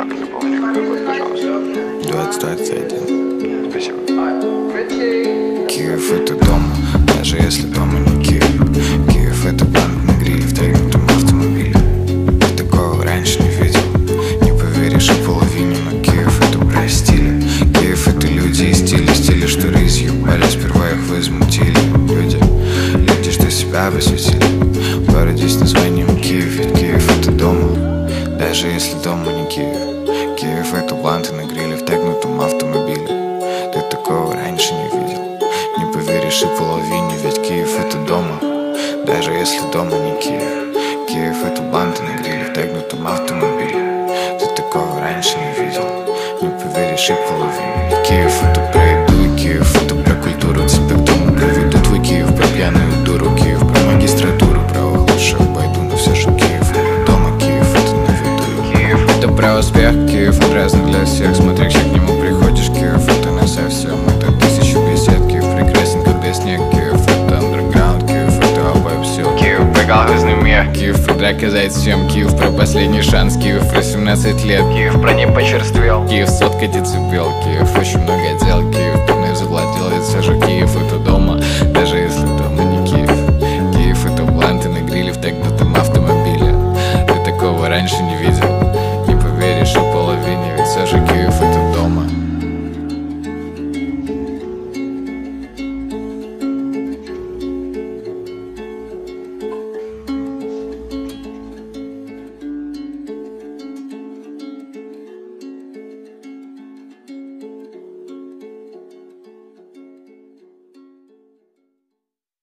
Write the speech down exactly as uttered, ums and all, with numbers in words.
Запомни, какой год, пожалуйста. двадцать двадцать один. Спасибо. Киев — это дом, даже если дома не Киев. Киев — это банк на гриле в трейлерном автомобиле. Я такого раньше не видел, не поверишь и половине, но Киев — это про стиль. Киев — это люди и стили, стили, что рысью пали, сперва их возмутили. Люди, люди, что себя посвятили в городе с названием Киев. Ведь Киев — это дома, даже если дома не Киев. Киев — это бланты на гриле в тегнутом автомобиле. Ты такого раньше не видел, не поверишь и половине, ведь Киев — это дома, даже если дома не Киев. Киев — это банты на гриле в тегнутом автомобиле. Ты такого раньше не видел, не поверишь и половине, ведь Киев — это про еду, и Киев — это про культуру. Тебя к дому проведу, твой Киев про пьяную дуру. Киев про магистратуру, про лучше обойду, но все же Киев — дома, Киев — это на виду. Киев — это про успех, Киев — он разный для всех. Смотри, как к нему приходишь, Киев — это на совсем. Это тысячу бесед, Киев прекрасен, когда снег. Киев — это андерграунд, Киев — это обои все. Киев про колхозный мир, Киев про драка зайцем. Киев про последний шанс, Киев про семнадцать лет. Киев про не почерствел, Киев сотка децибел. Киев очень много дел, Киев пивной завладел, ведь все же Киев — это дома,